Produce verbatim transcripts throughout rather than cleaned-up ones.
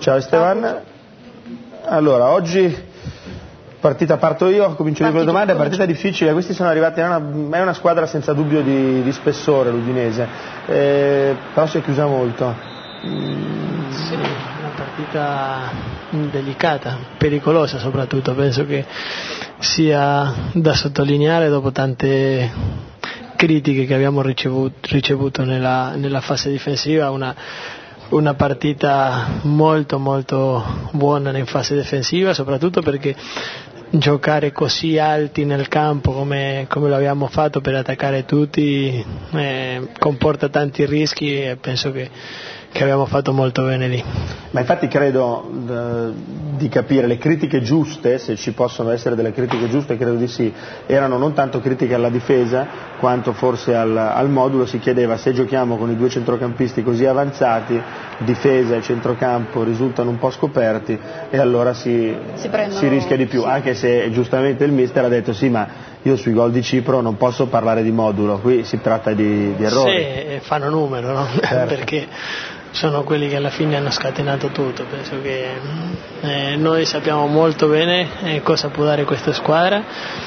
Ciao Esteban. Allora, oggi partita parto io, comincio io con le domande, partita difficile, questi sono arrivati, è una, è una squadra senza dubbio di, di spessore l'Udinese, eh, però si è chiusa molto. Mm. Sì, una partita delicata, pericolosa soprattutto, penso che sia da sottolineare dopo tante critiche che abbiamo ricevuto, ricevuto nella, nella fase difensiva, una una partita molto molto buona in fase difensiva, soprattutto perché giocare così alti nel campo come, come lo abbiamo fatto per attaccare tutti eh, comporta tanti rischi e penso che, che abbiamo fatto molto bene lì. Ma infatti credo eh, di capire le critiche giuste, se ci possono essere delle critiche giuste, credo di sì, erano non tanto critiche alla difesa quanto forse al, al modulo. Si chiedeva se giochiamo con i due centrocampisti così avanzati, difesa e centrocampo risultano un po' scoperti e allora si, si, prendono, si rischia di più, sì. Anche se giustamente il mister ha detto sì, ma io sui gol di Cipro non posso parlare di modulo, qui si tratta di, di errori. Sì, fanno numero, no? Certo. Perché sono quelli che alla fine hanno scatenato tutto. Penso che eh, noi sappiamo molto bene eh, cosa può dare questa squadra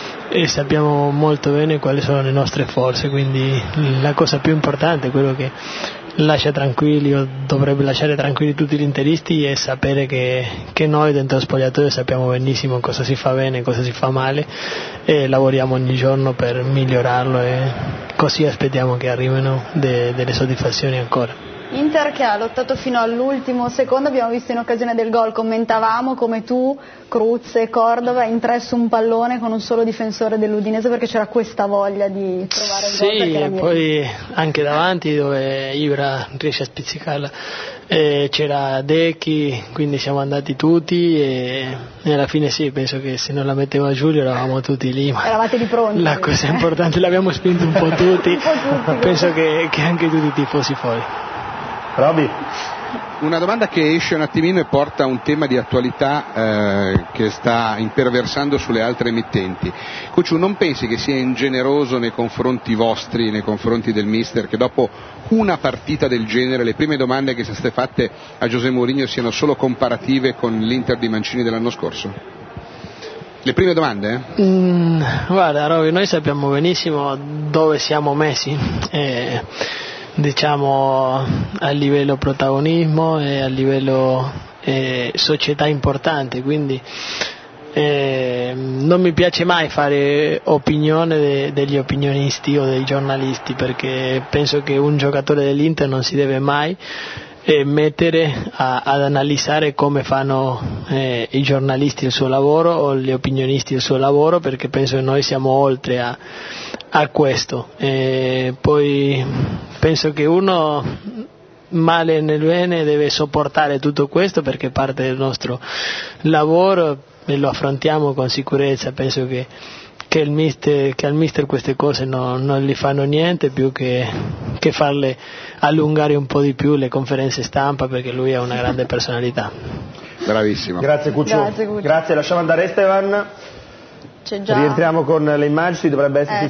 e sappiamo molto bene quali sono le nostre forze, quindi la cosa più importante, quello che lascia tranquilli o dovrebbe lasciare tranquilli tutti gli interisti, è sapere che, che noi dentro lo spogliatoio sappiamo benissimo cosa si fa bene, cosa si fa male e lavoriamo ogni giorno per migliorarlo e così aspettiamo che arrivino de, delle soddisfazioni ancora. Inter che ha lottato fino all'ultimo secondo, abbiamo visto in occasione del gol, commentavamo come tu, Cruz e Cordova in tre su un pallone con un solo difensore dell'Udinese perché c'era questa voglia di trovare il gol. Sì, e poi anche davanti dove Ibra riesce a spizzicarla eh, c'era Decchi, quindi siamo andati tutti e, e alla fine sì, penso che se non la metteva Giulio eravamo tutti lì. Ma eravate di pronti. La cosa importante, l'abbiamo spinto un po' tutti, un po' tutti penso che, che anche tutti i tifosi fuori. Roby. Una domanda che esce un attimino e porta a un tema di attualità eh, che sta imperversando sulle altre emittenti. Cucciu, non pensi che sia ingeneroso nei confronti vostri, nei confronti del mister, che dopo una partita del genere le prime domande che sono state fatte a José Mourinho siano solo comparative con l'Inter di Mancini dell'anno scorso? Le prime domande? Eh? Mm, guarda Roby, noi sappiamo benissimo dove siamo messi. Eh, diciamo a livello protagonismo e a livello eh, società importante, quindi eh, non mi piace mai fare opinione de, degli opinionisti o dei giornalisti, perché penso che un giocatore dell'Inter non si deve mai eh, mettere a, ad analizzare come fanno eh, i giornalisti il suo lavoro o gli opinionisti il suo lavoro, perché penso che noi siamo oltre a a questo. E poi penso che uno male nel bene deve sopportare tutto questo perché parte del nostro lavoro e lo affrontiamo con sicurezza. Penso che, che, il mister, che al mister queste cose no, non gli fanno niente più che, che farle allungare un po' di più le conferenze stampa, perché lui è una grande personalità. Bravissimo. Grazie Cucciu. Grazie, Grazie, lasciamo andare Esteban. Rientriamo con le immagini, dovrebbe esserci